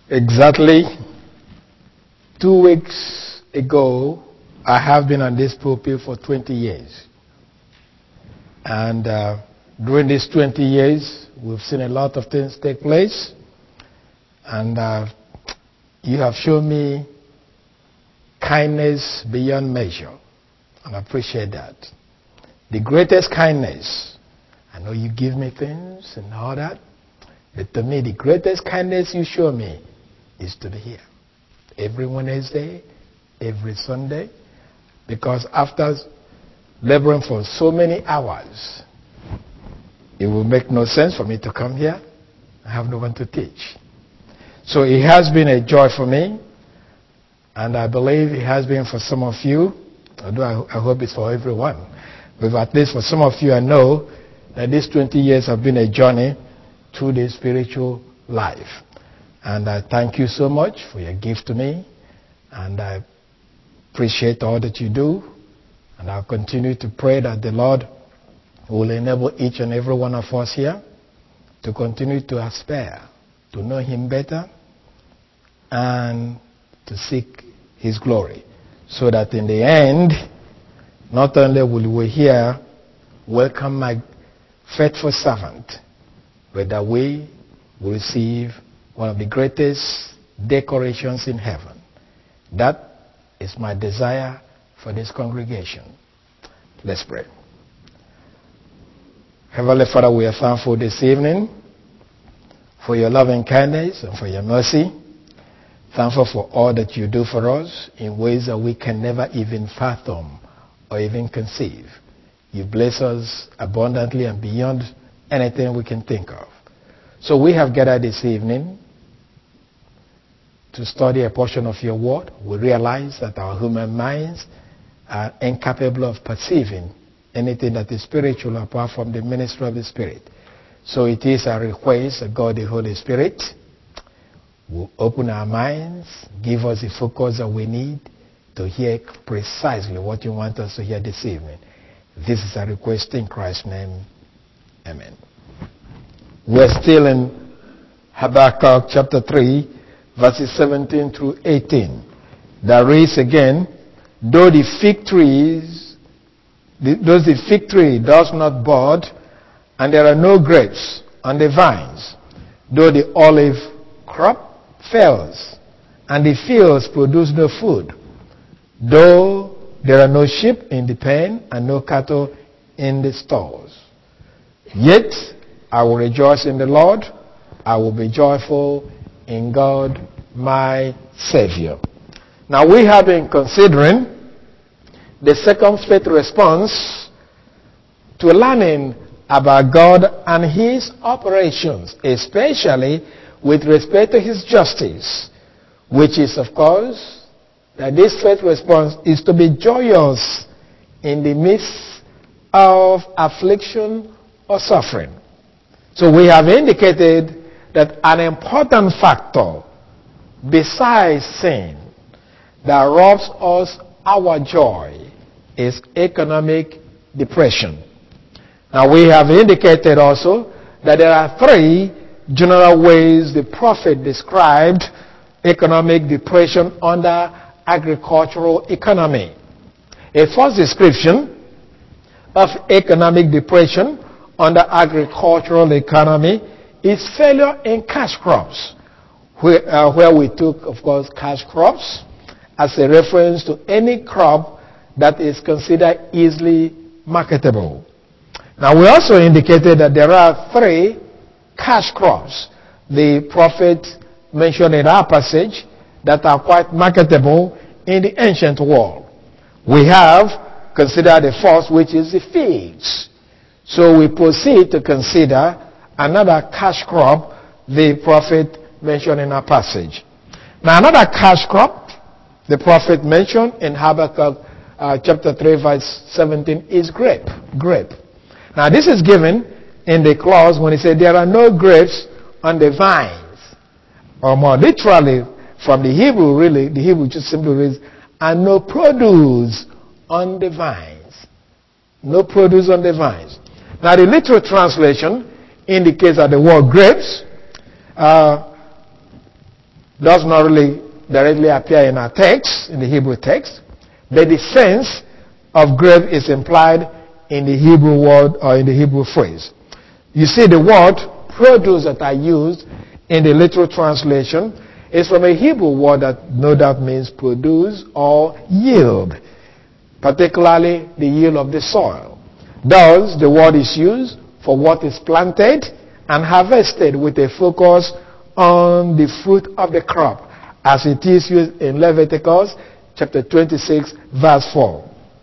Exactly 2 weeks ago, I have been on this pulpit for 20 years. And during these 20 years, we've seen a lot of things take place. And you have shown me kindness beyond measure. And I appreciate that. The greatest kindness, I know you give me things and all that, but to me, the greatest kindness you show me is to be here. Every Wednesday, every Sunday, because after laboring for so many hours, it will make no sense for me to come here. I have no one to teach. So it has been a joy for me, and I believe it has been for some of you, although I hope it's for everyone. But at least for some of you, I know that these 20 years have been a journey through the spiritual life. And I thank you so much for your gift to me, and I appreciate all that you do, and I'll continue to pray that the Lord will enable each and every one of us here to continue to aspire to know Him better and to seek His glory, so that in the end, not only will we hear, "Welcome my faithful servant," but that we will receive one of the greatest decorations in heaven. That is my desire for this congregation. Let's pray. Heavenly Father, we are thankful this evening for your loving kindness and for your mercy. Thankful for all that you do for us in ways that we can never even fathom or even conceive. You bless us abundantly and beyond anything we can think of. So we have gathered this evening to study a portion of your word. We realize that our human minds are incapable of perceiving anything that is spiritual apart from the ministry of the Spirit. So it is our request that God the Holy Spirit will open our minds, give us the focus that we need to hear precisely what you want us to hear this evening. This is our request in Christ's name. Amen. We're still in Habakkuk chapter 3, verses 17 through 18. That reads again, though the fig tree does not bud, and there are no grapes on the vines, though the olive crop fails, and the fields produce no food, though there are no sheep in the pen and no cattle in the stalls, yet I will rejoice in the Lord. I will be joyful in God, my Savior. Now we have been considering the circumspect response to learning about God and His operations, especially with respect to His justice, which is, of course, that this faith response is to be joyous in the midst of affliction or suffering. So we have indicated that an important factor besides sin that robs us our joy is economic depression. Now we have indicated also that there are 3 general ways the prophet described economic depression under agricultural economy. A first description of economic depression under agricultural economy is failure in cash crops, where we took, of course, cash crops as a reference to any crop that is considered easily marketable. Now we also indicated that there are 3 cash crops the prophet mentioned in our passage that are quite marketable in the ancient world. We have considered the first, which is the figs. So we proceed to consider another cash crop the prophet mentioned in our passage. Now another cash crop the prophet mentioned in Habakkuk chapter 3 verse 17 is grape. Now this is given in the clause when he said there are no grapes on the vines. Or more literally from the Hebrew, really, the Hebrew just simply reads, and no produce on the vines. No produce on the vines. Now the literal translation indicates that the word grapes does not really directly appear in our text, in the Hebrew text, but the sense of grape is implied in the Hebrew word or in the Hebrew phrase. You see, the word produce that I used in the literal translation is from a Hebrew word that no doubt means produce or yield, particularly the yield of the soil. Thus, the word is used for what is planted and harvested with a focus on the fruit of the crop, as it is used in Leviticus chapter 26, verse 4.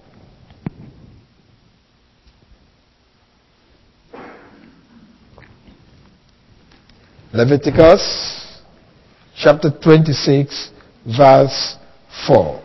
Leviticus chapter 26, verse 4.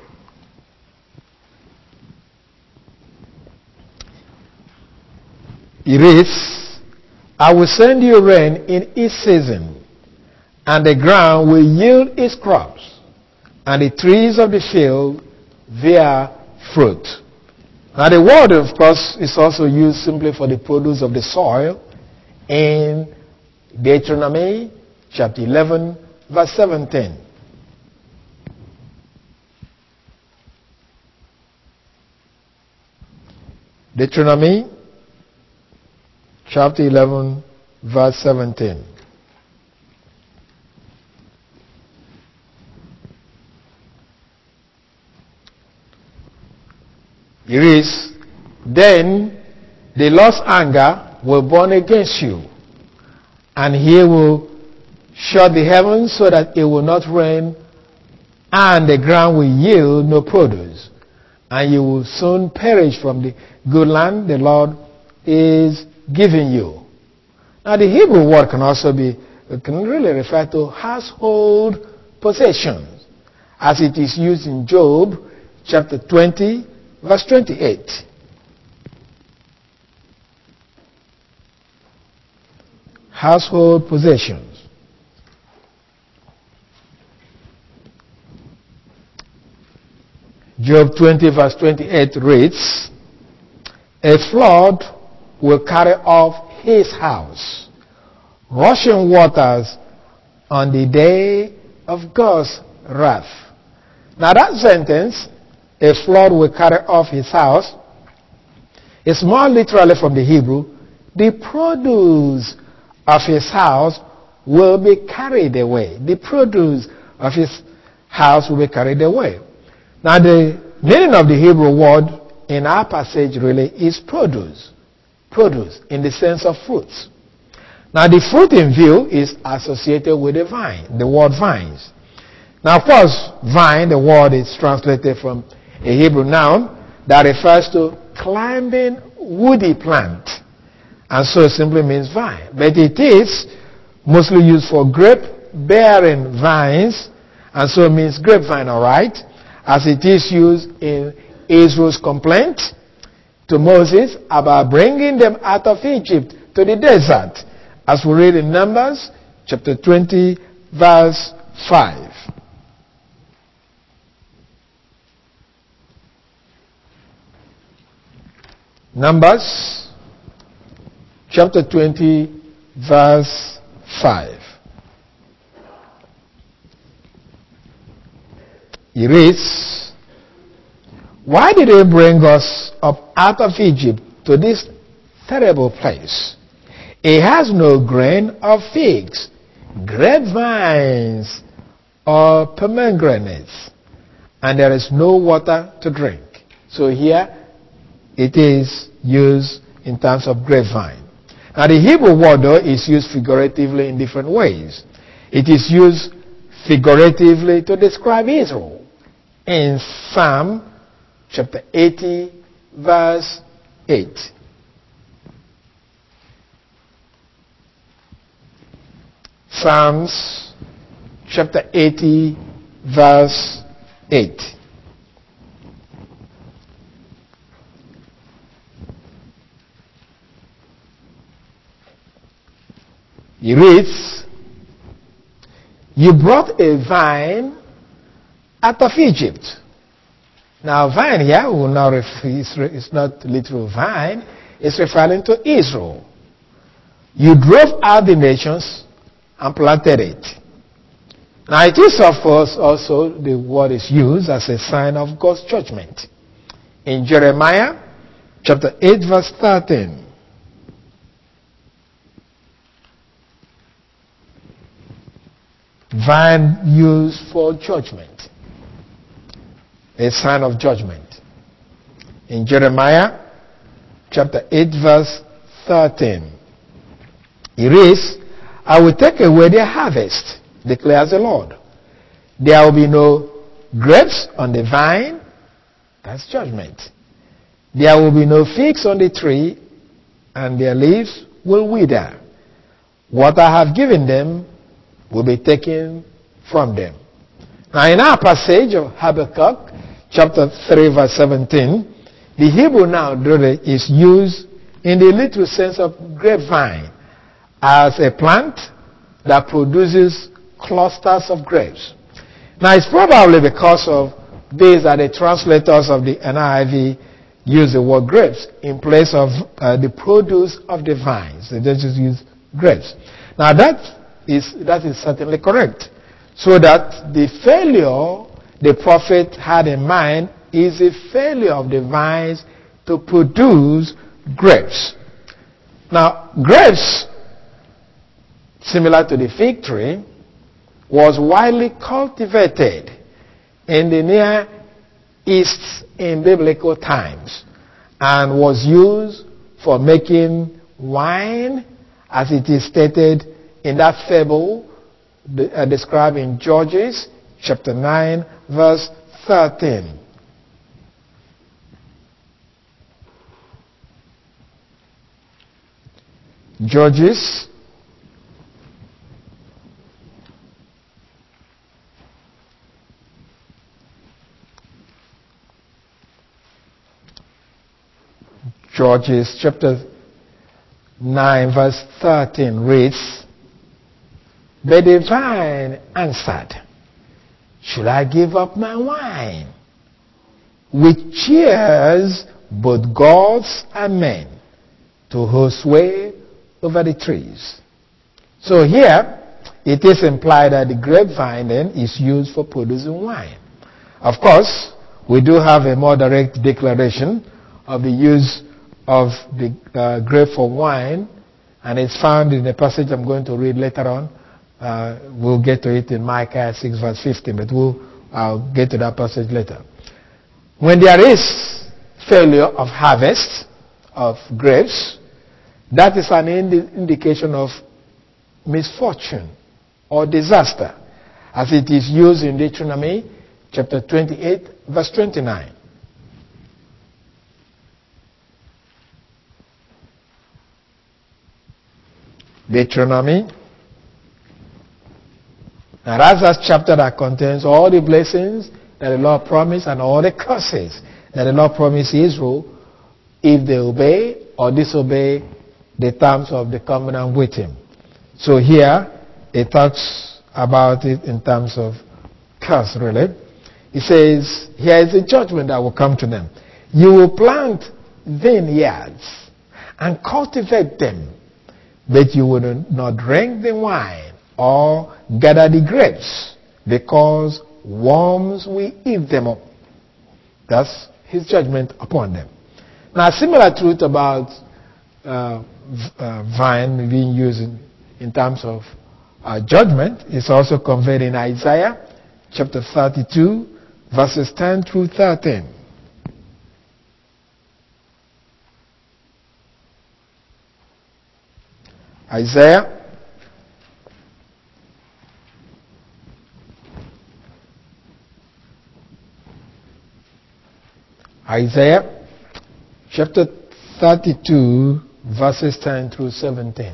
It reads, I will send you rain in its season, and the ground will yield its crops, and the trees of the field their fruit. Now the word, of course, is also used simply for the produce of the soil in Deuteronomy chapter 11, verse 17. Deuteronomy chapter 11, verse 17. It reads, then the Lord's anger will burn against you, and he will shut the heavens so that it will not rain, and the ground will yield no produce, and you will soon perish from the good land the Lord is giving you. Now the Hebrew word can really refer to household possessions, as it is used in Job chapter 20, verse 28. Household possessions. Job 20 verse 28 reads, a flood will carry off his house, rushing waters on the day of God's wrath. Now that sentence, a flood will carry off his house, is more literally from the Hebrew, the produce of his house will be carried away. The produce of his house will be carried away. Now the meaning of the Hebrew word in our passage really is produce. Produce in the sense of fruits. Now the fruit in view is associated with the vine, the word vines. Now of course, vine, the word is translated from a Hebrew noun that refers to climbing woody plant. And so it simply means vine. But it is mostly used for grape-bearing vines, and so it means grapevine, all right? As it is used in Israel's complaint to Moses about bringing them out of Egypt to the desert, as we read in Numbers chapter 20, verse 5. Numbers chapter 20, verse 5. It reads, why did they bring us up out of Egypt to this terrible place? It has no grain of figs, grapevines, or pomegranates, and there is no water to drink. So here it is used in terms of grapevine. Now the Hebrew word though is used figuratively in different ways. It is used figuratively to describe Israel in Psalm chapter 80 verse 8. Psalms chapter 80 verse 8. He reads, you brought a vine out of Egypt. Now vine here will not it's not literal vine, it's referring to Israel. You drove out the nations and planted it. Now it is, of course, also the word is used as a sign of God's judgment. In Jeremiah chapter 8 verse 13. Vine used for judgment. A sign of judgment. In Jeremiah chapter 8 verse 13. It reads, I will take away their harvest, declares the Lord. There will be no grapes on the vine. That's judgment. There will be no figs on the tree, and their leaves will wither. What I have given them will be taken from them. Now in our passage of Habakkuk, chapter 3 verse 17, the Hebrew noun is used in the literal sense of grapevine as a plant that produces clusters of grapes. Now it's probably because of this that the translators of the NIV use the word grapes in place of the produce of the vines. They just use grapes. Now that is certainly correct. So that the failure the prophet had in mind is the failure of the vines to produce grapes. Now grapes, similar to the fig tree, was widely cultivated in the Near East in biblical times and was used for making wine, as it is stated in that fable described in Judges chapter 9 verse 13. Judges chapter 9 verse 13 reads, But the vine answered, Should I give up my wine, which cheers both gods and men, to hold sway over the trees? So here, it is implied that the grapevine then is used for producing wine. Of course, we do have a more direct declaration of the use of the grape for wine, and it's found in the passage I'm going to read later on. We'll get to it in Micah 6 verse 15, but I'll get to that passage later. When there is failure of harvest of grapes, that is an indication of misfortune or disaster, as it is used in Deuteronomy chapter 28 verse 29. Deuteronomy. Now that's that chapter that contains all the blessings that the Lord promised and all the curses that the Lord promised Israel if they obey or disobey the terms of the covenant with Him. So here it talks about it in terms of curse, really. It says, here is the judgment that will come to them. You will plant vineyards and cultivate them, but you will not drink the wine or gather the grapes, because worms will eat them up. That's His judgment upon them. Now, similar truth about vine being used in terms of judgment is also conveyed in Isaiah chapter 32 verses 10 through 13. Isaiah chapter 32 verses 10 through 17.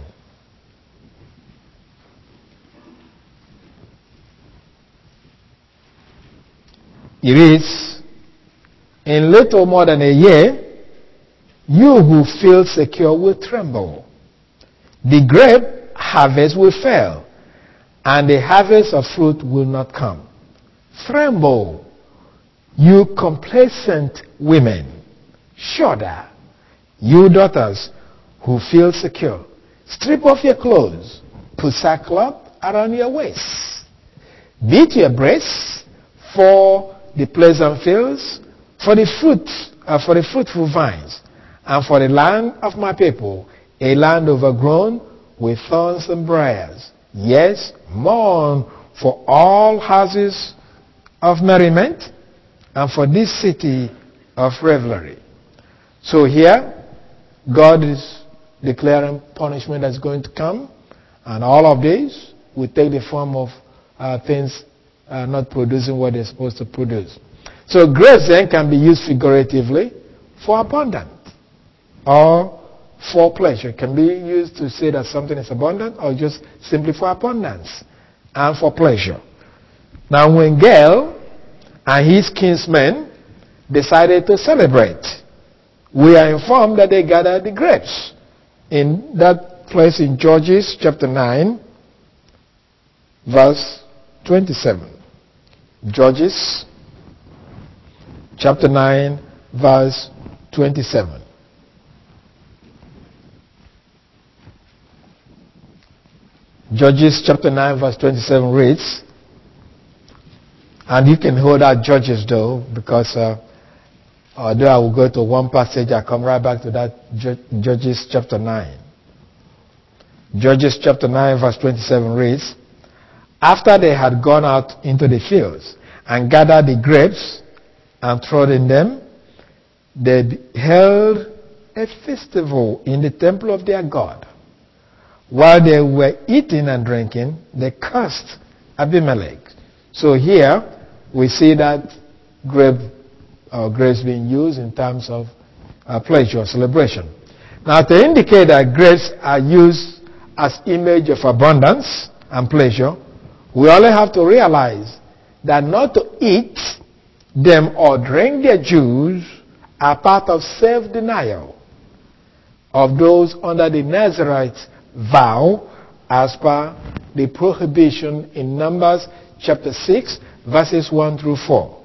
It reads, In little more than a year, you who feel secure will tremble. The grape harvest will fail, and the harvest of fruit will not come. Tremble, you complacent women. Shudder, you daughters who feel secure. Strip off your clothes, put sackcloth around your waists. Beat your breasts for the pleasant fields, for the fruitful vines, and for the land of my people, a land overgrown with thorns and briars. Yes, mourn for all houses of merriment, and for this city of revelry. So here, God is declaring punishment that's going to come, and all of these will take the form of things not producing what they're supposed to produce. So grapes then can be used figuratively for abundance or for pleasure. It can be used to say that something is abundant, or just simply for abundance and for pleasure. Now when Gael and his kinsmen decided to celebrate, we are informed that they gathered the grapes in that place in Judges chapter 9 verse 27. Judges chapter 9 verse 27. Judges chapter 9 verse 27 reads, and you can hold out Judges though, because although I will go to one passage, I come right back to that Judges chapter 9. Judges chapter 9 verse 27 reads, after they had gone out into the fields and gathered the grapes and trodden them, they held a festival in the temple of their God. While they were eating and drinking, they cursed Abimelech. So here we see that grapes being used in terms of pleasure or celebration. Now, to indicate that grapes are used as image of abundance and pleasure, we only have to realize that not to eat them or drink their juice are part of self-denial of those under the Nazarite vow as per the prohibition in Numbers chapter 6 verses 1 through 4.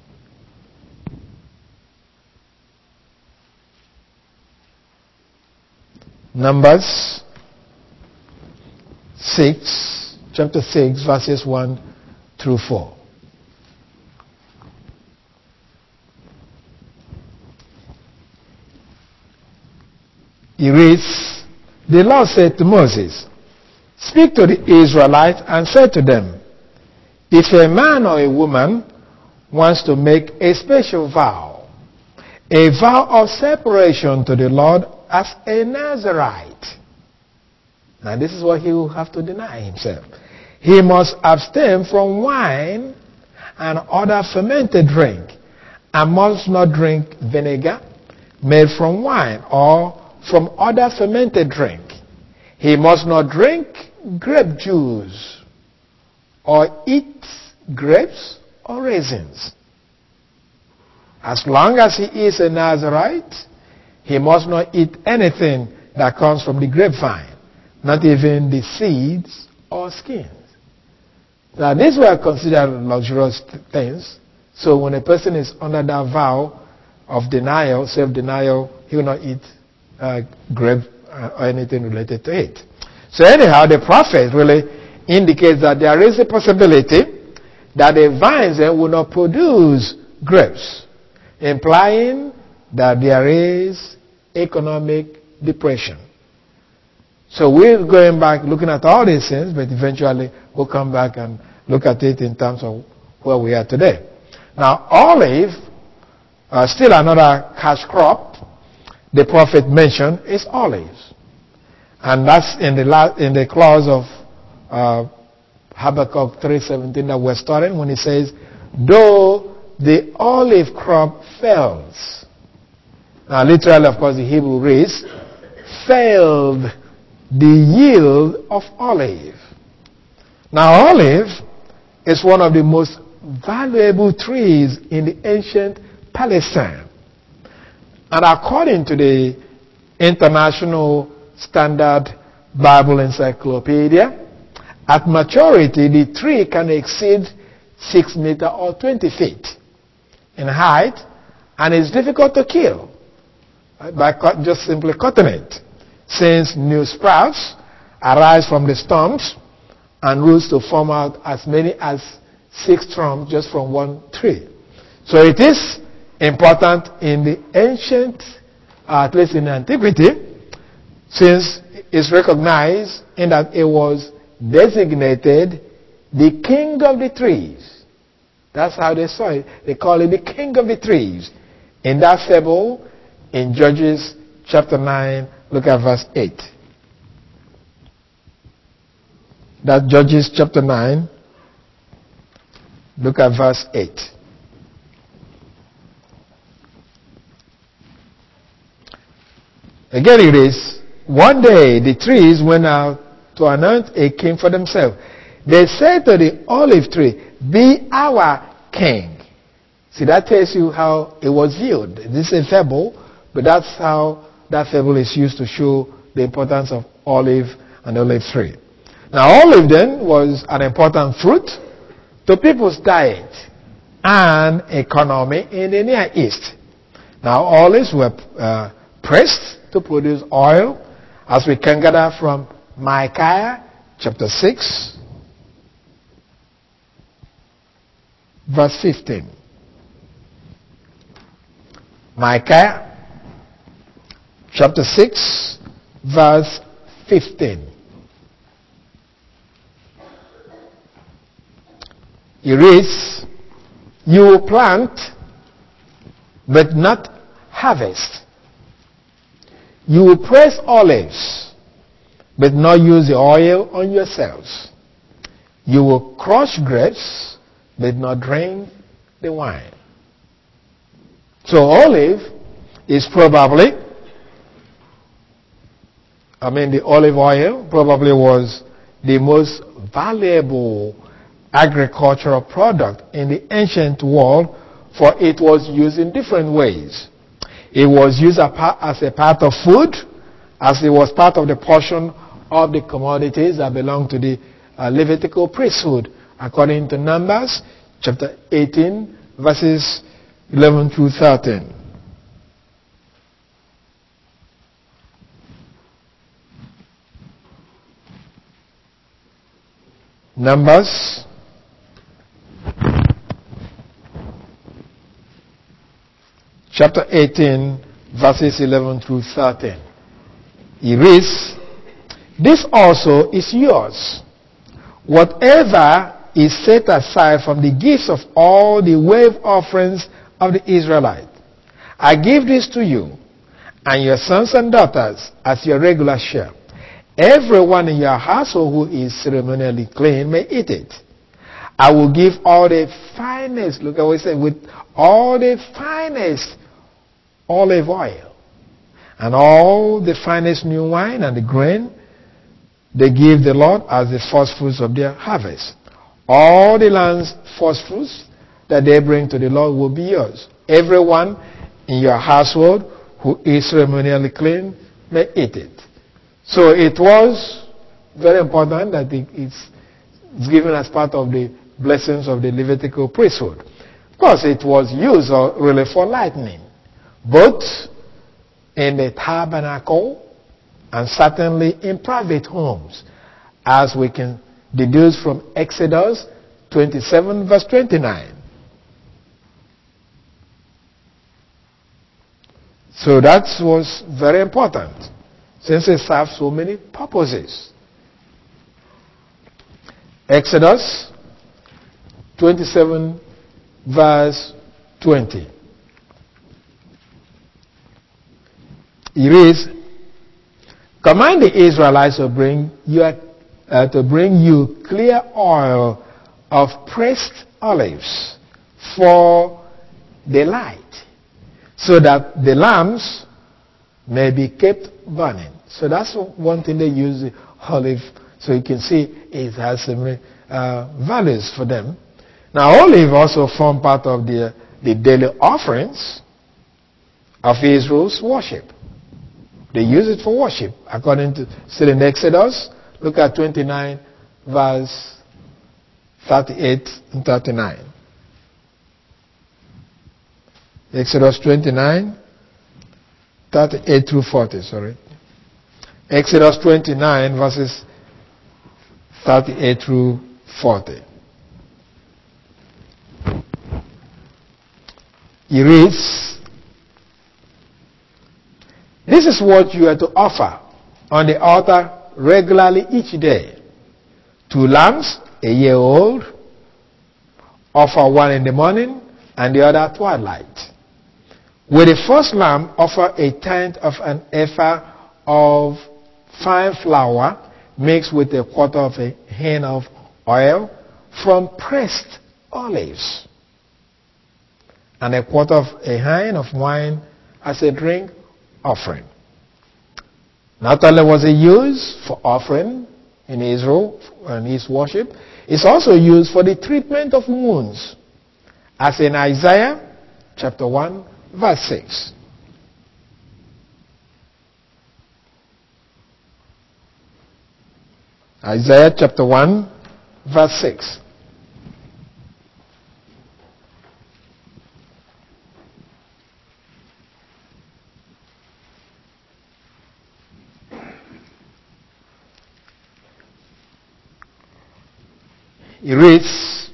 Numbers chapter 6 verses 1 through 4. He reads, the Lord said to Moses, speak to the Israelites and say to them, if a man or a woman wants to make a special vow, a vow of separation to the Lord as a Nazirite. Now this is what he will have to deny himself. He must abstain from wine and other fermented drink, and must not drink vinegar made from wine or from other fermented drink. He must not drink grape juice or eat grapes or raisins. As long as he is a Nazirite, he must not eat anything that comes from the grapevine, not even the seeds or skins. Now these were considered luxurious things, so when a person is under that vow of denial, self-denial, he will not eat grape or anything related to it. So anyhow, the prophet really indicates that there is a possibility that the vines will not produce grapes, implying that there is economic depression. So we're going back looking at all these things, but eventually we'll come back and look at it in terms of where we are today. Now, olive, still another cash crop the prophet mentioned, is olives. And that's in the clause of Habakkuk 3:17 that we're studying, when he says, though the olive crop fails. Now literally, of course, the Hebrew reads, failed the yield of olive. Now olive is one of the most valuable trees in the ancient Palestine. And according to the International Standard Bible Encyclopedia, at maturity, the tree can exceed 6 meters or 20 feet in height, and it's difficult to kill by just simply cutting it, since new sprouts arise from the stumps and roots to form out as many as 6 trunks just from one tree. So it is important in the ancient, at least in antiquity, since it's recognized in that it was designated the king of the trees. That's how they saw it. They call it the king of the trees. In that fable, in Judges chapter 9, look at verse 8. That Judges chapter 9, look at verse 8. Again it is, one day the trees went out to anoint a king for themselves. They said to the olive tree, be our king. See, that tells you how it was viewed. This is a fable, but that's how that fable is used to show the importance of olive and olive tree. Now, olive then was an important fruit to people's diet and economy in the Near East. Now, olives were pressed to produce oil, as we can gather from Micaiah chapter 6, verse 15. Micaiah chapter 6, verse 15. It reads, you will plant, but not harvest. You will press olives, but not use the oil on yourselves. You will crush grapes, but not drink the wine. So olive is probably, the olive oil probably was the most valuable agricultural product in the ancient world, for it was used in different ways. It was used as a part of food, as it was part of the portion of the commodities that belonged to the Levitical priesthood, according to Numbers chapter 18, verses 11 through 13. Numbers chapter 18, verses 11 through 13. It reads, this also is yours. Whatever is set aside from the gifts of all the wave offerings of the Israelites, I give this to you and your sons and daughters as your regular share. Everyone in your household who is ceremonially clean may eat it. I will give all the finest, look at what it said, with all the finest olive oil and all the finest new wine and the grain they give the Lord as the first fruits of their harvest. All the land's first fruits that they bring to the Lord will be yours. Everyone in your household who is ceremonially clean may eat it. So it was very important that it's given as part of the blessings of the Levitical priesthood. Of course, it was used really for lightning, both in the tabernacle and certainly in private homes, as we can deduce from Exodus 27, verse 29. So that was very important, since it serves so many purposes. Exodus 27, verse 20. It reads, command the Israelites to bring you clear oil of pressed olives for the light, so that the lamps may be kept burning. So that's one thing they use the olive. So you can see it has some values for them. Now olive also form part of the daily offerings of Israel's worship. They use it for worship, according to still in Exodus. Look at 29, verse 38 and 39. Exodus 29, 38 through 40, sorry. Exodus 29, verses 38 through 40. He reads, "This is what you are to offer on the altar regularly each day. 2 lambs, a year old. Offer one in the morning and the other at twilight. With the first lamb, offer a tenth of an ephah of fine flour mixed with a quarter of a hin of oil from pressed olives, and a quarter of a hin of wine as a drink offering." Not only was it used for offering in Israel and his worship, it's also used for the treatment of wounds, as in Isaiah chapter 1, verse 6. Isaiah chapter 1, verse 6. It reads,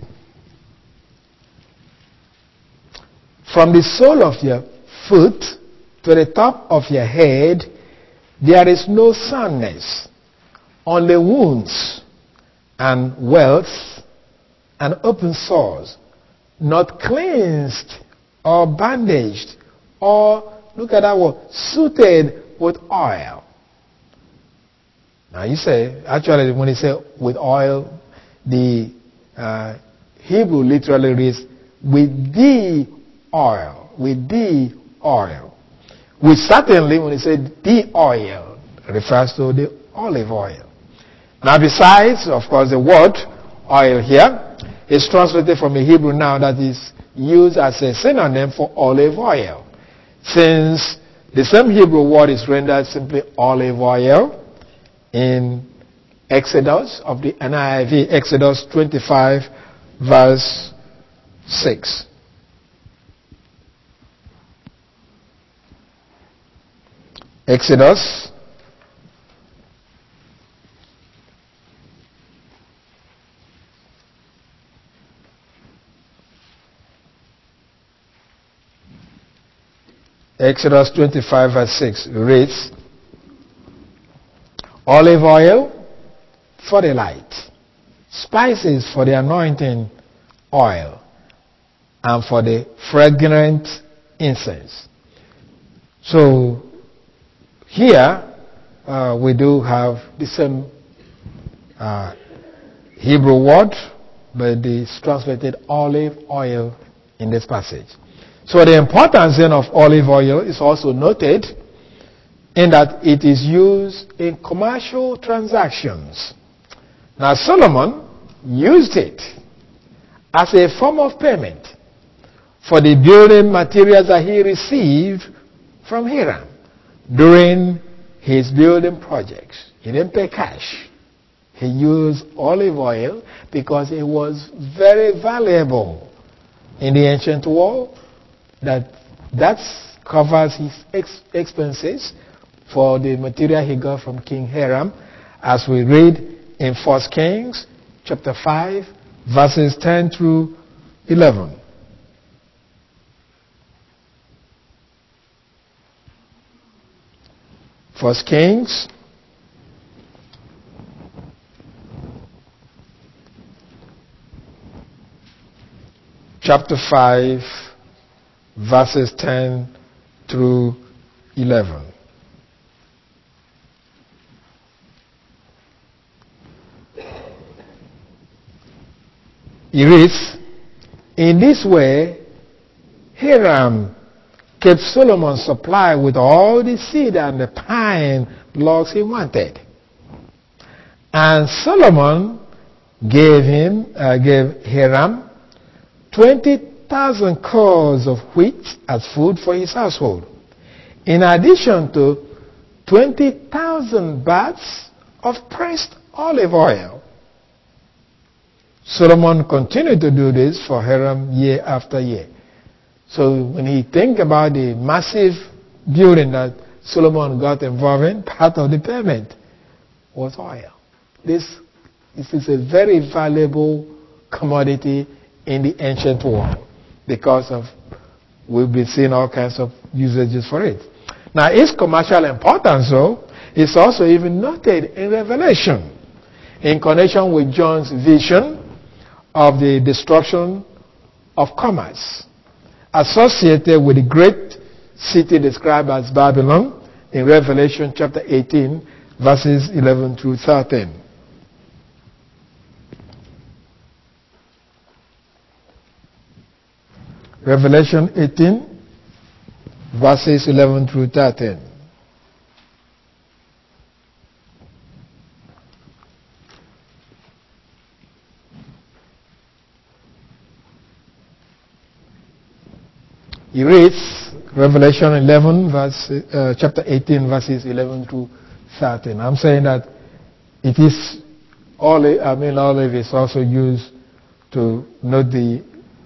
"From the sole of your foot to the top of your head, there is no soundness, only wounds and welts and open sores, not cleansed or bandaged or," look at that word, "suited with oil." Now you say, actually when you say with oil, the Hebrew literally reads with the oil, with the oil. Which certainly, when it said the oil, refers to the olive oil. Now besides, of course, the word oil here is translated from a Hebrew noun that is used as a synonym for olive oil. Since the same Hebrew word is rendered simply olive oil in Exodus of the NIV, Exodus 25, verse 6. Exodus Exodus 25, verse 6 reads, "Olive oil for the light, spices for the anointing oil, and for the fragrant incense." So here we do have the same Hebrew word, but it's translated olive oil in this passage. So the importance then of olive oil is also noted in that it is used in commercial transactions. Now Solomon used it as a form of payment for the building materials that he received from Hiram during his building projects. He didn't pay cash. He used olive oil because it was very valuable in the ancient world. That covers his expenses for the material he got from King Hiram, as we read in 1 Kings chapter 5, verses 10 through 11. First Kings chapter 5, verses 10 through 11. He reads, "In this way, Hiram kept Solomon supplied with all the cedar and the pine logs he wanted. And Solomon gave Hiram 20,000 cors of wheat as food for his household, in addition to 20,000 baths of pressed olive oil." Solomon continued to do this for Hiram year after year. So when you think about the massive building that Solomon got involved in, part of the payment was oil. This It is a very valuable commodity in the ancient world because of we've been seeing all kinds of usages for it. Now, its commercial importance, though, is also even noted in Revelation in connection with John's vision of the destruction of commerce associated with the great city described as Babylon in Revelation chapter 18, verses 11 through 13. Revelation 18, verses 11 through 13. He reads Revelation 11, chapter 18, verses 11 through 13. I'm saying that it is olive is also used to note the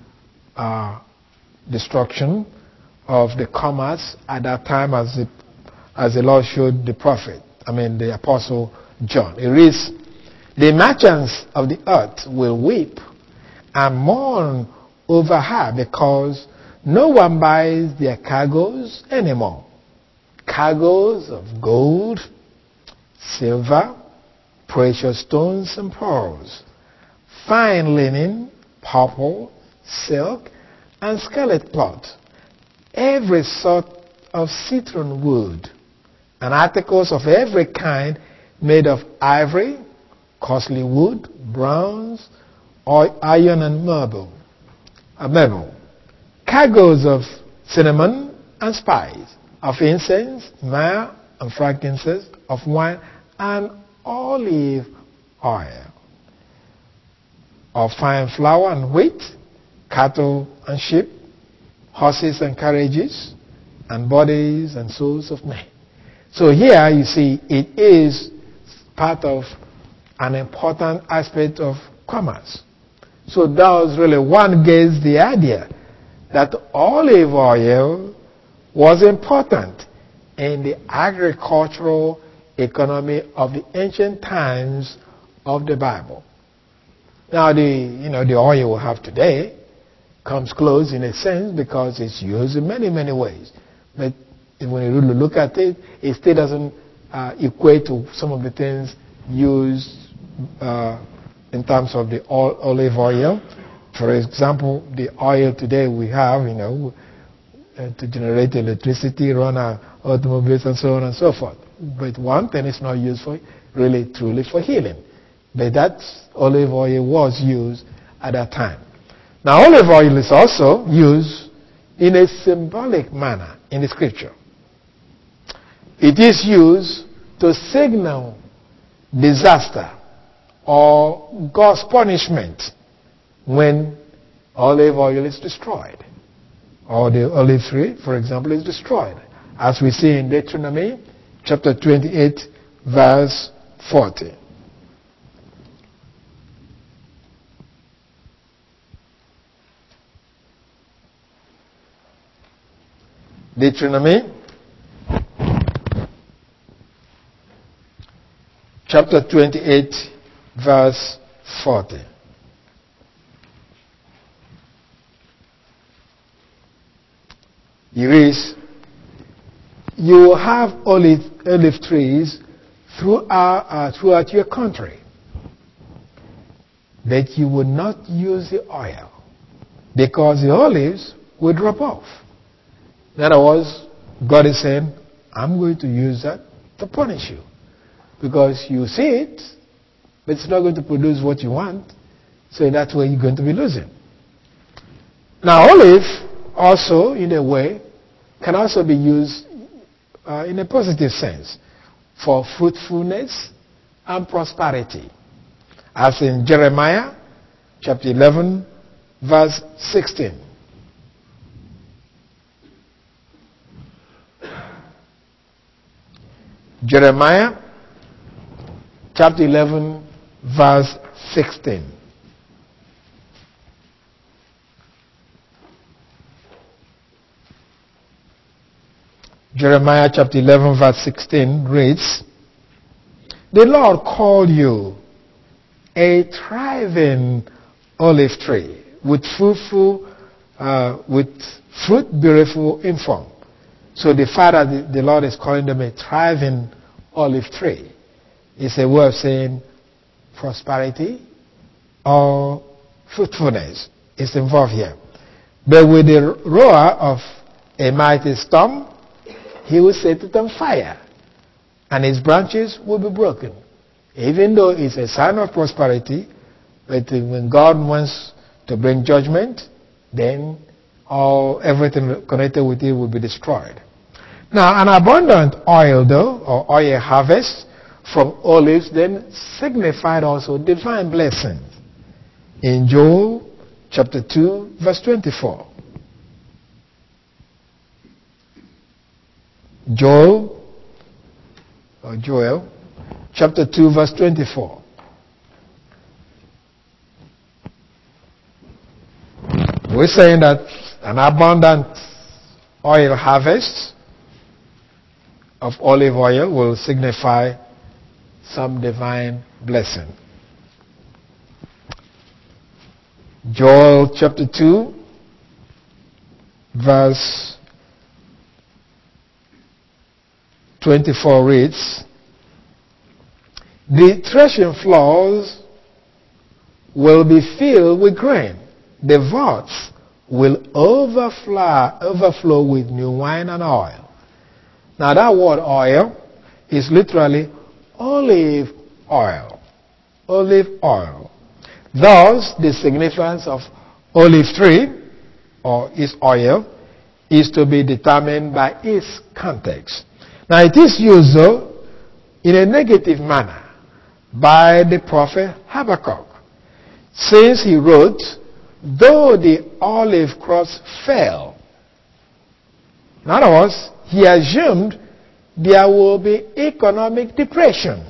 destruction of the commerce at that time as the Lord showed the prophet, the apostle John. It reads, the merchants of the earth will weep and mourn over her because no one buys their cargoes anymore. Cargoes of gold, silver, precious stones and pearls, fine linen, purple, silk, and scarlet cloth, every sort of citron wood, and articles of every kind made of ivory, costly wood, bronze, iron, and marble. Cargoes of cinnamon and spice, of incense, myrrh and frankincense, of wine and olive oil, of fine flour and wheat, cattle and sheep, horses and carriages, and bodies and souls of men. So here you see it is part of an important aspect of commerce. So thus really one gets the idea that olive oil was important in the agricultural economy of the ancient times of the Bible. Now the oil we have today comes close in a sense because it's used in many, many ways. But when you really look at it, it still doesn't equate to some of the things used in terms of the olive oil. For example, the oil today we have, to generate electricity, run our automobiles and so on and so forth. But one thing is not used for really truly for healing. But that olive oil was used at that time. Now, olive oil is also used in a symbolic manner in the scripture. It is used to signal disaster or God's punishment when olive oil is destroyed. Or the olive tree, for example, is destroyed. As we see in Deuteronomy chapter 28, verse 40. Deuteronomy chapter 28, verse 40. He reads, you will have olive trees throughout your country, but you will not use the oil, because the olives will drop off. In other words, God is saying, I'm going to use that to punish you. Because you see it, but it's not going to produce what you want. So that's where you're going to be losing. Now, olive also, in a way, can also be used in a positive sense for fruitfulness and prosperity. As in Jeremiah chapter 11, verse 16. Jeremiah chapter 11, verse 16. Jeremiah chapter 11, verse 16 reads, the Lord called you a thriving olive tree with fruit beautiful in form. So the fact that the Lord is calling them a thriving olive tree is a way of saying prosperity or fruitfulness is involved here. But with the roar of a mighty storm, he will set it on fire, and its branches will be broken. Even though it's a sign of prosperity, but when God wants to bring judgment, then everything connected with it will be destroyed. Now, an abundant oil, though, or oil harvest from olives, then signified also divine blessings. In Joel chapter 2, verse 24. Joel, chapter 2, verse 24. We're saying that an abundant oil harvest of olive oil will signify some divine blessing. Joel chapter 2, verse 24 reads, "The threshing floors will be filled with grain. The vats will overflow with new wine and oil." Now that word oil is literally olive oil. Olive oil. Thus, the significance of olive tree, or its oil, is to be determined by its context. Now it is used, though, in a negative manner by the prophet Habakkuk, since he wrote, "Though the olive crops fell." In other words, he assumed there will be economic depression,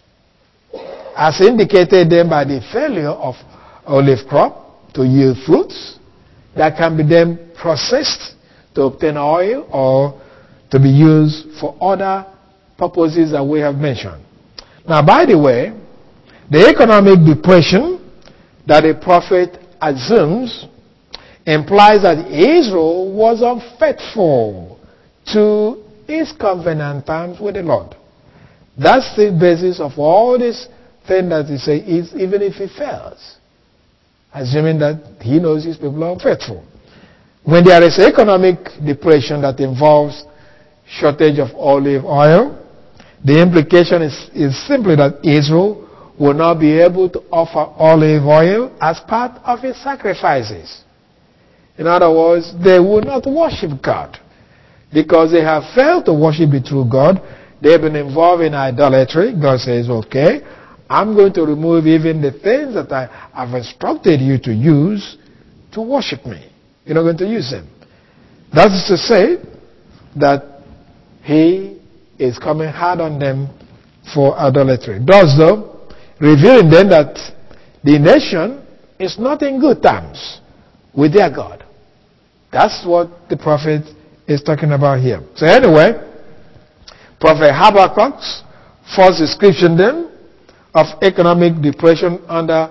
as indicated then by the failure of olive crop to yield fruits that can be then processed to obtain oil or to be used for other purposes that we have mentioned. Now, by the way, the economic depression that the prophet assumes implies that Israel was unfaithful to his covenant terms with the Lord. That's the basis of all this thing that he says, even if he fails, assuming that he knows his people are unfaithful. When there is economic depression that involves shortage of olive oil, the implication is simply that Israel will not be able to offer olive oil as part of its sacrifices. In other words, they will not worship God because they have failed to worship the true God. They've been involved in idolatry. God says, okay, I'm going to remove even the things that I have instructed you to use to worship me. You're not going to use them. That is to say that he is coming hard on them for idolatry. Thus, though, revealing then that the nation is not in good terms with their God. That's what the prophet is talking about here. So anyway, Prophet Habakkuk's first description then of economic depression under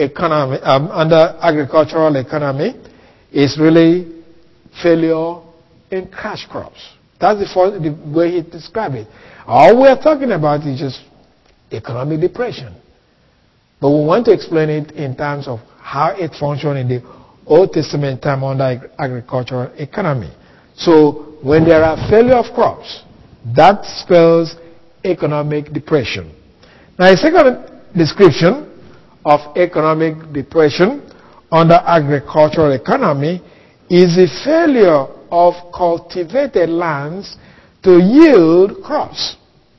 agricultural economy is really failure in cash crops. That's the way he described it. All we're talking about is just economic depression. But we want to explain it in terms of how it functioned in the Old Testament time under agricultural economy. So when there are failure of crops, that spells economic depression. Now a second description of economic depression under agricultural economy is the failure of cultivated lands to yield crops.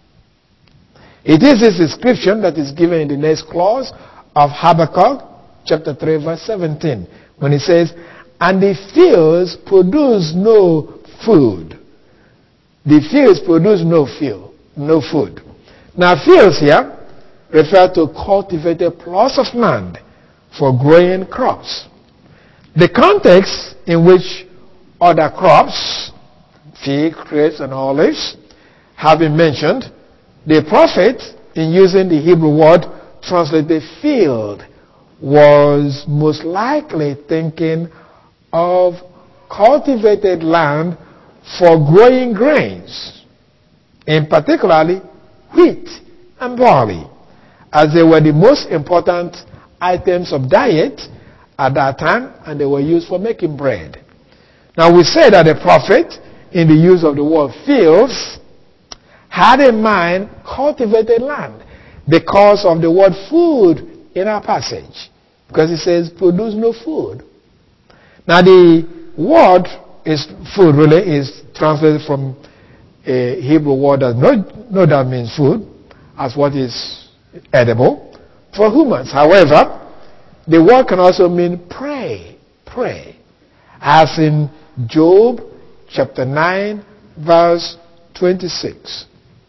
It is this description that is given in the next clause of Habakkuk chapter 3 verse 17 when it says, "And the fields produce no food." The fields produce no food. Now fields here refer to cultivated plots of land for growing crops. The context in which other crops, fig, grapes, and olives, have been mentioned, the prophet, in using the Hebrew word translated field was most likely thinking of cultivated land for growing grains, in particularly wheat and barley, as they were the most important items of diet at that time, and they were used for making bread. Now we say that the prophet, in the use of the word fields, had in mind cultivated land because of the word food in our passage, because it says produce no food. Now the word is food really is translated from a Hebrew word that no doubt means food, as what is edible for humans. However, the word can also mean pray, as in Job chapter 9 verse 26.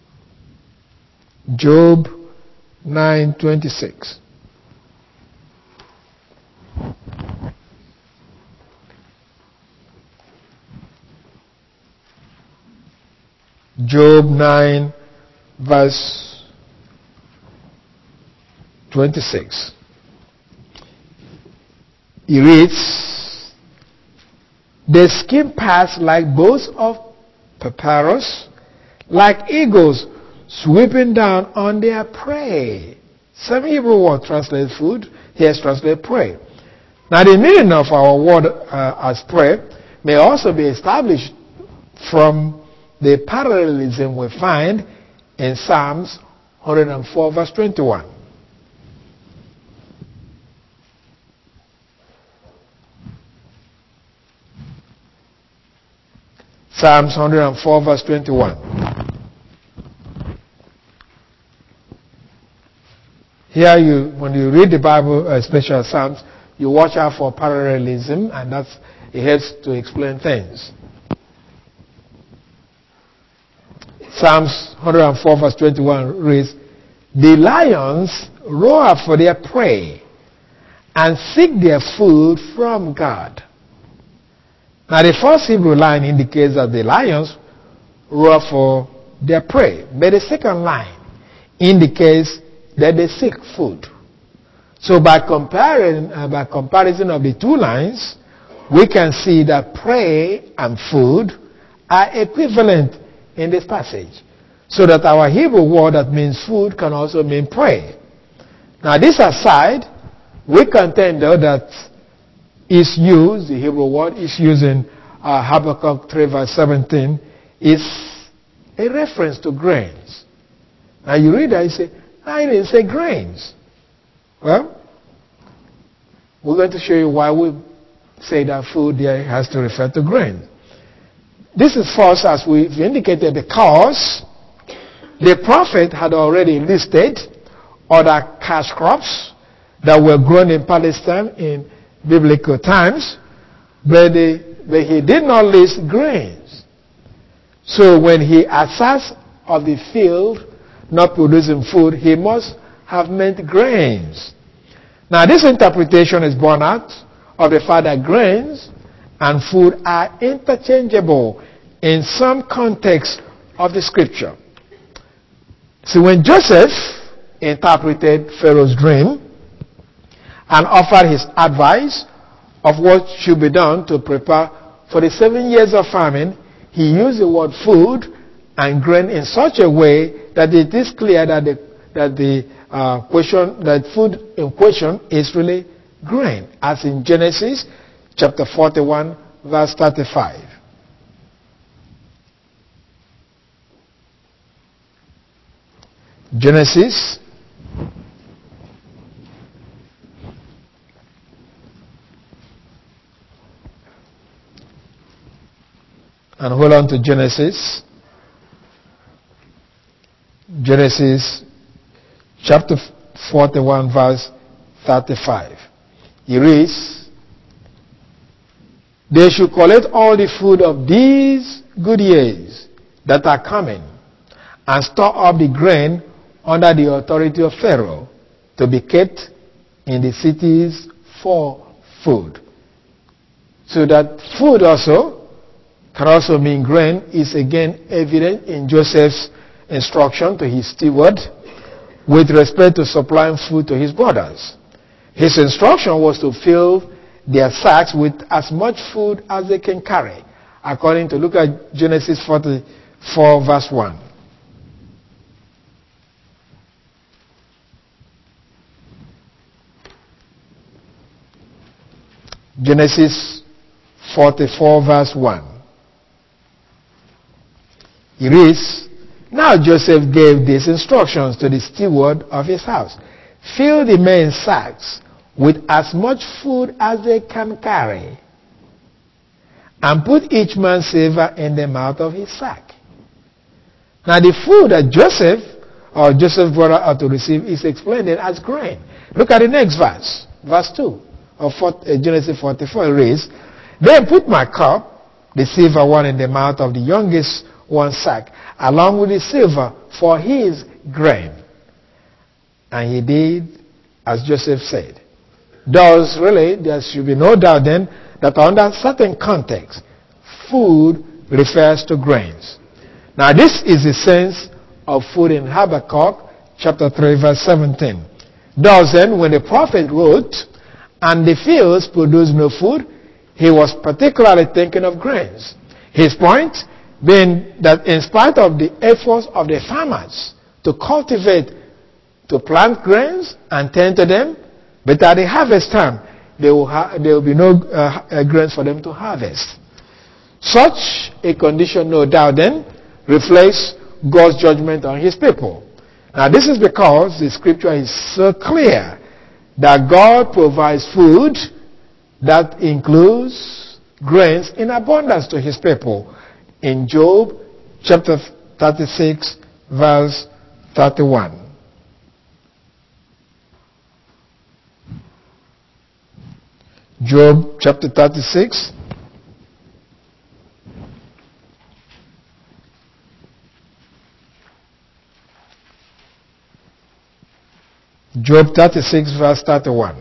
Job 9:26. Job 9 verse 26. He reads, "They skim past like bows of papyrus, like eagles sweeping down on their prey." Some Hebrew word translated food, here is translated prey. Now the meaning of our word as prey may also be established from the parallelism we find in Psalms 104 verse 21. Psalms 104 verse 21. Here when you read the Bible, especially Psalms, you watch out for parallelism, and it helps to explain things. Psalms 104 verse 21 reads, "The lions roar for their prey and seek their food from God." Now the first Hebrew line indicates that the lions roar for their prey, but the second line indicates that they seek food. So by comparison of the two lines, we can see that prey and food are equivalent in this passage. So that our Hebrew word that means food can also mean prey. Now this aside, we contend though that the Hebrew word is used in Habakkuk 3 verse 17, is a reference to grains. Now you read that, you say, I didn't say grains. Well, we're going to show you why we say that food there has to refer to grains. This is first, as we've indicated, because the prophet had already listed other cash crops that were grown in Palestine in biblical times, but he did not list grains. So when he asks of the field not producing food, he must have meant grains. Now this interpretation is born out of the fact that grains and food are interchangeable in some context of the scripture. So when Joseph interpreted Pharaoh's dream and offered his advice of what should be done to prepare for the 7 years of famine, he used the word food and grain in such a way that it is clear that the food in question is really grain, as in Genesis chapter 41 verse 35. Genesis and hold on to Genesis chapter 41 verse 35. He reads, "They should collect all the food of these good years that are coming and store up the grain under the authority of Pharaoh to be kept in the cities for food." So that food also can also mean grain is again evident in Joseph's instruction to his steward with respect to supplying food to his brothers. His instruction was to fill their sacks with as much food as they can carry, according to, look at Genesis 44 verse 1. Genesis 44 verse 1. It reads, "Now Joseph gave these instructions to the steward of his house. Fill the men's sacks with as much food as they can carry, and put each man's silver in the mouth of his sack." Now the food that Joseph or Joseph's brother are to receive is explained as grain. Look at the next verse, verse 2 of Genesis 44. It reads, "Then put my cup, the silver one, in the mouth of the youngest one's sack, along with the silver for his grain." And he did as Joseph said. Thus, really, there should be no doubt then that under certain context, food refers to grains. Now, this is the sense of food in Habakkuk chapter 3 verse 17. Thus then, when the prophet wrote, "And the fields produce no food," he was particularly thinking of grains. His point being that in spite of the efforts of the farmers to cultivate, to plant grains and tend to them, but at the harvest time, there will be no grains for them to harvest. Such a condition, no doubt then, reflects God's judgment on his people. Now this is because the scripture is so clear that God provides food that includes grains in abundance to his people. In Job chapter 36 verse 31. Job chapter 36 Job 36 verse 31.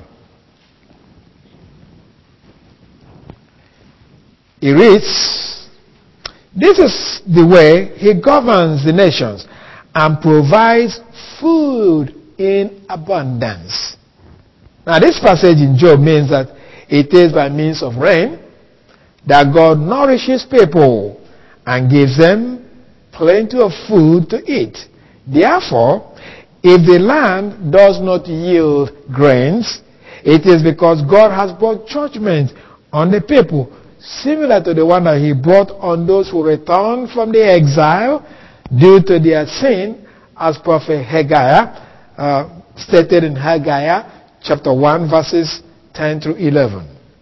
It reads, "This is the way he governs the nations and provides food in abundance." Now this passage in Job means that it is by means of rain that God nourishes people and gives them plenty of food to eat. Therefore, if the land does not yield grains, it is because God has brought judgment on the people, similar to the one that he brought on those who returned from the exile due to their sin, as Prophet Haggai stated in Haggai chapter 1 verses 10 through 11.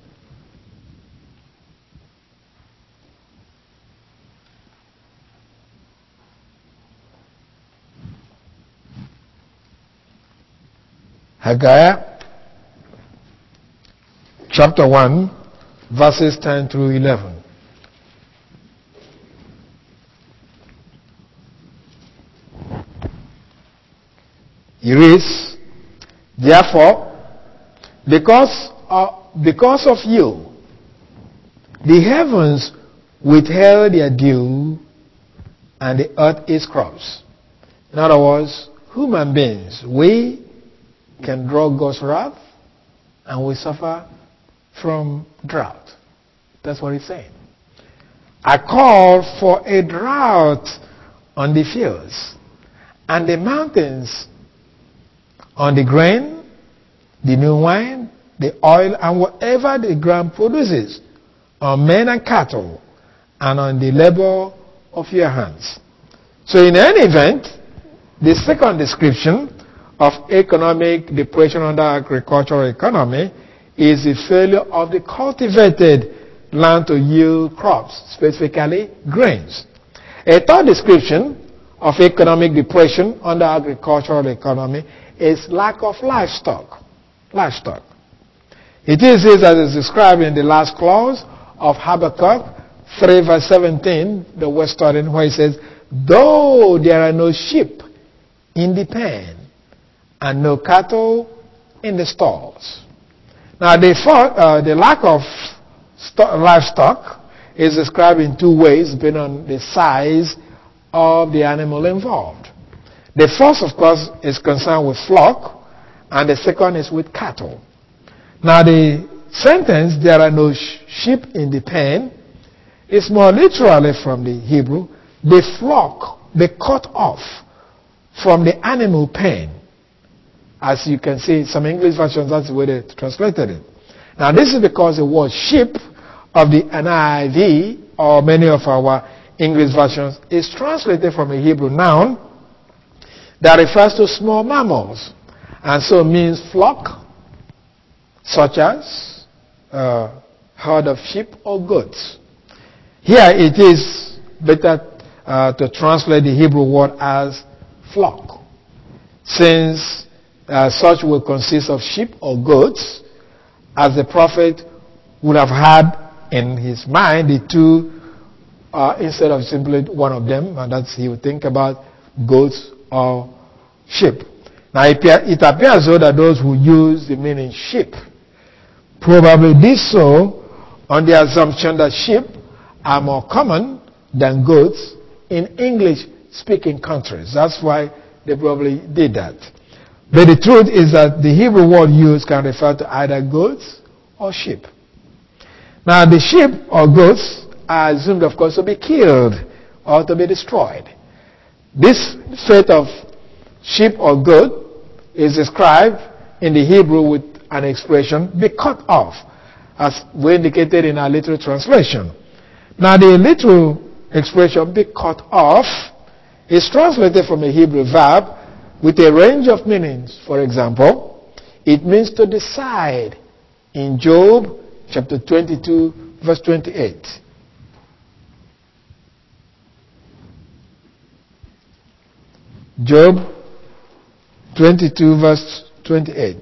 Haggai chapter 1 verses 10 through 11. It reads, "Therefore, because of you, the heavens withheld their dew, and the earth its crops." In other words, human beings, we can draw God's wrath, and we suffer from drought. That's what he's saying. "I called for a drought on the fields and the mountains, on the grain, the new wine, the oil, and whatever the ground produces, on men and cattle, and on the labor of your hands." So in any event, the second description of economic depression under agricultural economy is the failure of the cultivated land to yield crops, specifically grains. A third description of economic depression under agricultural economy is lack of livestock. It is this as is described in the last clause of Habakkuk 3 verse 17, the we're studying, where it says, "Though there are no sheep in the pen, and no cattle in the stalls." Now the lack of livestock is described in two ways, depending on the size of the animal involved. The first, of course, is concerned with flock, and the second is with cattle. Now, the sentence, there are no sheep in the pen, is more literally from the Hebrew, the flock, the cut off from the animal pen. As you can see, some English versions, that's the way they translated it. Now, this is because the word sheep of the NIV, or many of our English versions, is translated from a Hebrew noun that refers to small mammals, and so means flock, such as herd of sheep or goats. Here it is better to translate the Hebrew word as flock, since such will consist of sheep or goats, as the prophet would have had in his mind the two instead of simply one of them, and that's he would think about goats or sheep. Now it appears though that those who use the meaning sheep probably did so on the assumption that sheep are more common than goats in English-speaking countries. That's why they probably did that. But the truth is that the Hebrew word used can refer to either goats or sheep. Now, the sheep or goats are assumed, of course, to be killed or to be destroyed. This fate of sheep or goat is described in the Hebrew with an expression, be cut off, as we indicated in our literal translation. Now, the literal expression, be cut off, is translated from a Hebrew verb with a range of meanings. For example, it means to decide in Job chapter 22, verse 28. Job 22, verse 28.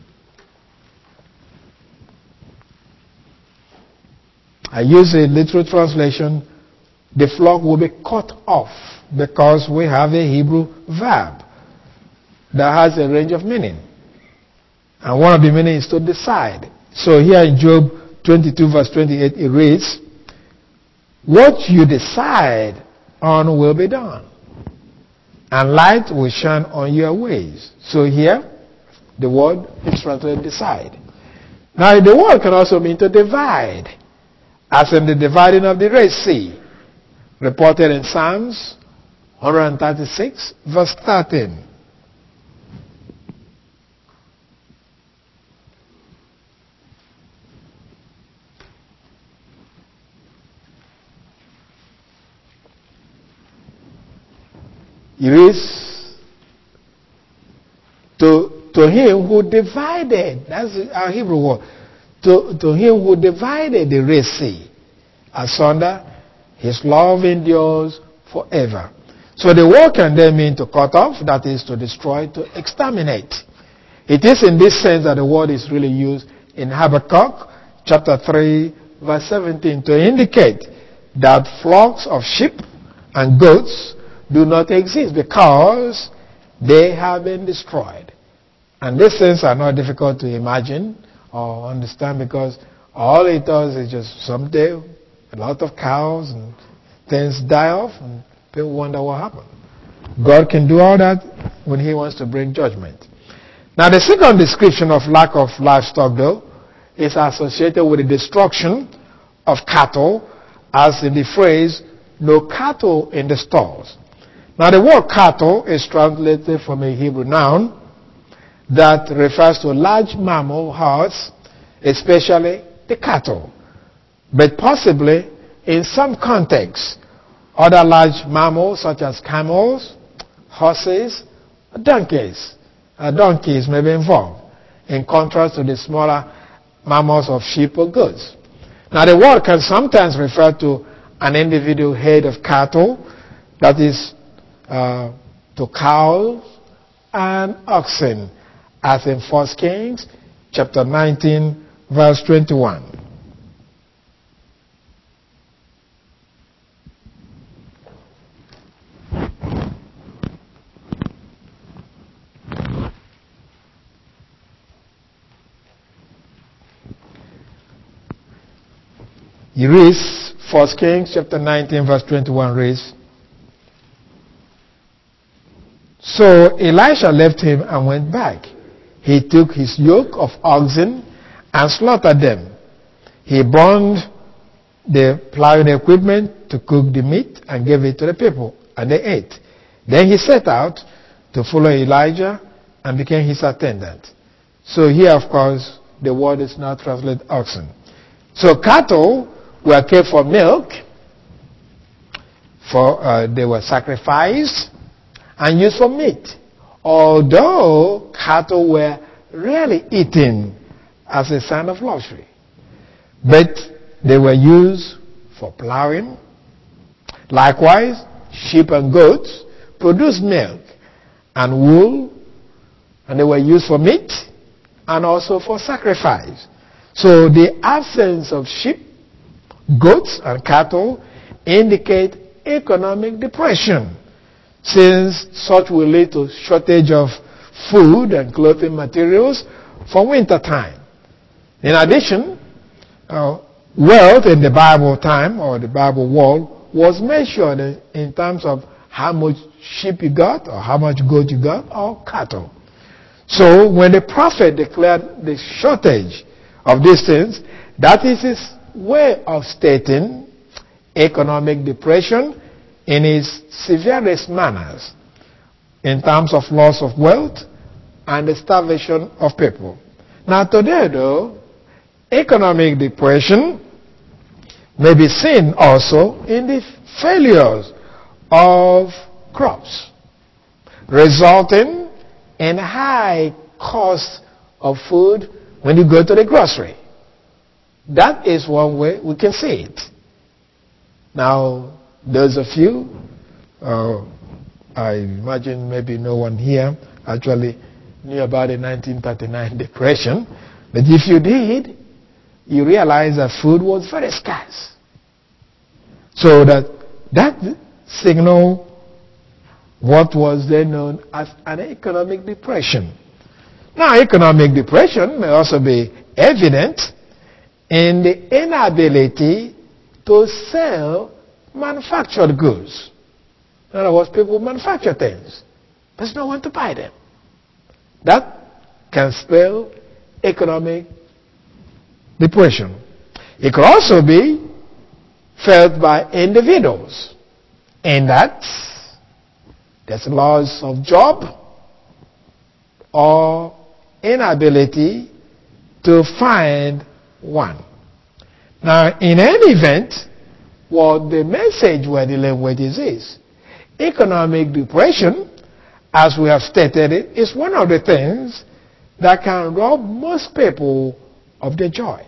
I use a literal translation, the flock will be cut off, because we have a Hebrew verb that has a range of meaning. And one of the meanings is to decide. So here in Job 22 verse 28 it reads, what you decide on will be done, and light will shine on your ways. So here, the word is translated decide. Now the word can also mean to divide, as in the dividing of the Red Sea, reported in Psalms 136 verse 13. It is to him who divided, that's our Hebrew word, to him who divided the Red Sea asunder, his love endures forever. So the word can then mean to cut off, that is to destroy, to exterminate. It is in this sense that the word is really used in Habakkuk chapter 3 verse 17 to indicate that flocks of sheep and goats do not exist because they have been destroyed. And these things are not difficult to imagine or understand, because all it does is just someday a lot of cows and things die off and people wonder what happened. God can do all that when he wants to bring judgment. Now the second description of lack of livestock though is associated with the destruction of cattle, as in the phrase, no cattle in the stalls. Now the word cattle is translated from a Hebrew noun that refers to large mammal herds, especially the cattle. But possibly, in some contexts, other large mammals such as camels, horses, donkeys may be involved, in contrast to the smaller mammals of sheep or goats. Now the word can sometimes refer to an individual head of cattle, that is, to cows and oxen, as in 1 Kings chapter 19 verse 21. He reads, 1 Kings chapter 19 verse 21 reads, So Elisha left him and went back. He took his yoke of oxen and slaughtered them. He burned the plowing equipment to cook the meat and gave it to the people, and they ate. Then he set out to follow Elijah and became his attendant. So here, of course, the word is now translated oxen. So cattle were kept for milk, they were sacrificed and used for meat. Although cattle were rarely eaten as a sign of luxury, but they were used for plowing. Likewise, sheep and goats produced milk and wool, and they were used for meat and also for sacrifice. So the absence of sheep, goats, and cattle indicate economic depression, since such will lead to shortage of food and clothing materials for winter time. In addition, wealth in the Bible time or the Bible world was measured in terms of how much sheep you got or how much goat you got or cattle. So when the prophet declared the shortage of these things, that is his way of stating economic depression in its severest manners in terms of loss of wealth and the starvation of people. Now today though, economic depression may be seen also in the failures of crops, resulting in high cost of food when you go to the grocery. That is one way we can see it. Now, those of you, I imagine maybe no one here actually knew about the 1939 depression, but if you did, you realize that food was very scarce. So that signaled what was then known as an economic depression. Now, economic depression may also be evident in the inability to sell manufactured goods. In other words, people manufacture things. There's no one to buy them. That can spell economic depression. It could also be felt by individuals in that there's loss of job or inability to find one. Now, in any event, what the message we're dealing with is this. Economic depression, as we have stated it, is one of the things that can rob most people of their joy.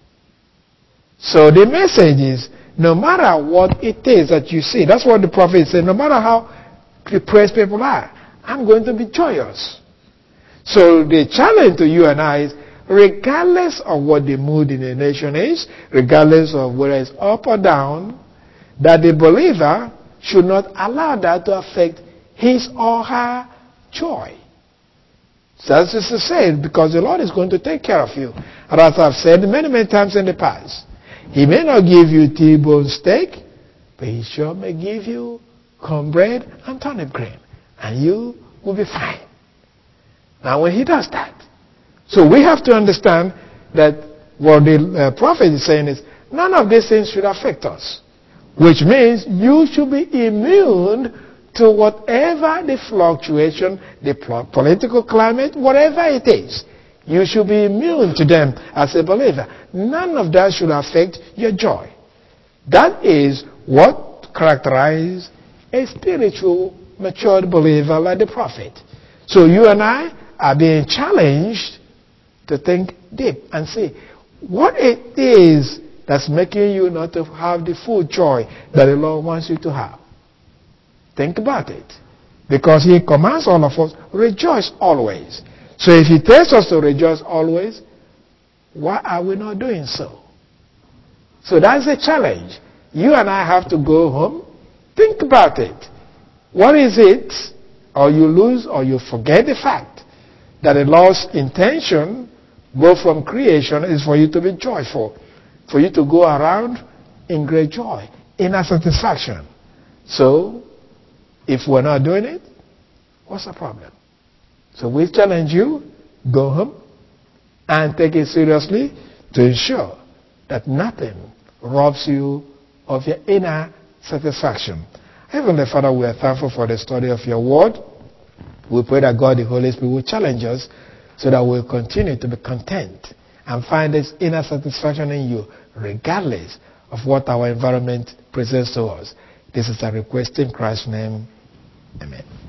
So the message is, no matter what it is that you see, that's what the prophet said, no matter how depressed people are, I'm going to be joyous. So the challenge to you and I is, regardless of what the mood in the nation is, regardless of whether it's up or down, that the believer should not allow that to affect his or her joy. So that's just to say, because the Lord is going to take care of you. And as I've said many times in the past, He may not give you T-bone steak, but He sure may give you cornbread and turnip grain, and you will be fine. Now when He does that, so we have to understand that what the prophet is saying is, none of these things should affect us. Which means you should be immune to whatever the fluctuation, the political climate, whatever it is. You should be immune to them as a believer. None of that should affect your joy. That is what characterizes a spiritual, matured believer like the prophet. So you and I are being challenged to think deep and see what it is that's making you not to have the full joy that the Lord wants you to have. Think about it. Because He commands all of us, rejoice always. So if He tells us to rejoice always, why are we not doing so? So that's the challenge. You and I have to go home, think about it. What is it, or you lose or you forget the fact that the Lord's intention, both from creation, is for you to be joyful, for you to go around in great joy, inner satisfaction. So, if we're not doing it, What's the problem? So we challenge you, go home and take it seriously to ensure that nothing robs you of your inner satisfaction. Heavenly Father, we are thankful for the study of your word. We pray that God, the Holy Spirit, will challenge us so that we'll continue to be content and find this inner satisfaction in you, regardless of what our environment presents to us. This is a request in Christ's name. Amen.